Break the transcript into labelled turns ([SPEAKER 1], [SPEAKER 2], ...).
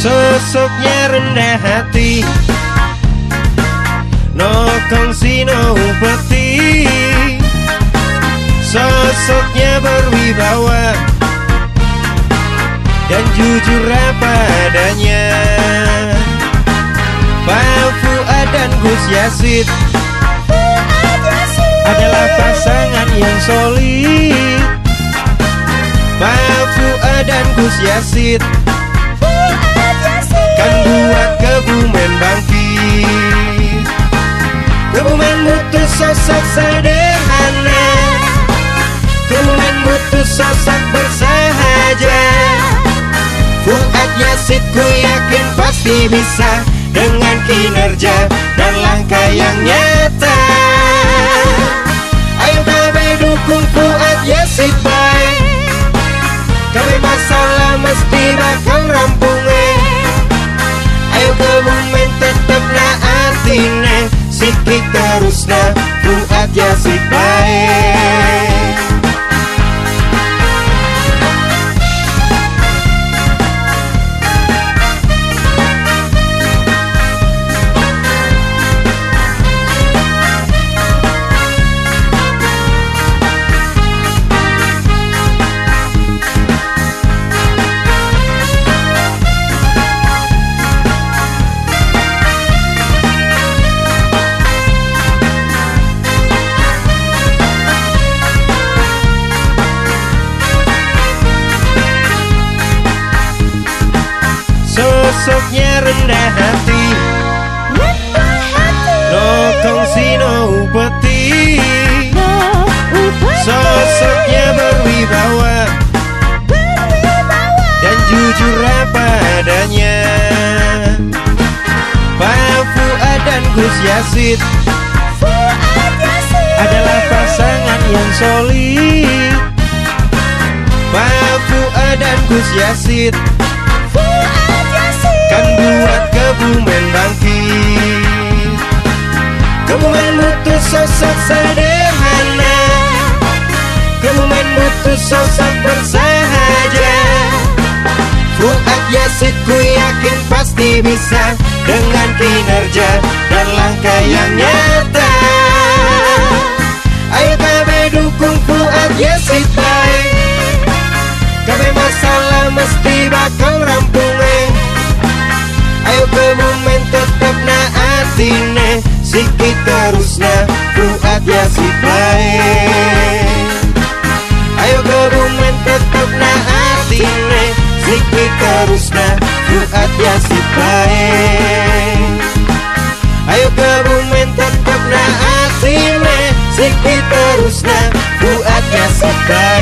[SPEAKER 1] Sosoknya rendah hati, no kongsi no upeti. Sosoknya berwibawa dan jujur apa adanya. Pak Fuad dan Gus Yazid adalah pasangan yang solid. Pak Fuad dan Gus Yazid kan buat Kebumen bangkit. Kebumen butuh sosok sederhana, Kebumen butuh sosok bersahaja. Fuad Yazid ku yakin pasti bisa dengan kinerja dan langkah yang nyata. Ayo kami dukung Fuad Yazid baik, kami masalah mesti bakal rampung. Ayo Kebumen tetep naatine, sikit terusna Fuad Yazid baik. Sosoknya rendah hati, no kongsi no upeti. Sosoknya berwibawa dan jujur apa adanya. Pak Fuad dan Gus Yazid adalah pasangan yang solid. Pak Fuad dan Gus Yazid kan buat Kebumen bangkit. Kebumen butuh sosok sederhana, Kebumen butuh sosok bersahaja. Fuad Yazid ku yakin pasti bisa dengan kinerja dan langkah yang nyata. Ayo kami dukung Fuad Yazid baik, kami masalah mesti bakal rampung. Ayo Kebumen tetep naatine, sikit terusna Fuad Yazid baik. Ayo Kebumen tetep naatine, sikit terusna Fuad Yazid baik. Ayo Kebumen tetep naatine, sikit terusna Fuad Yazid baik.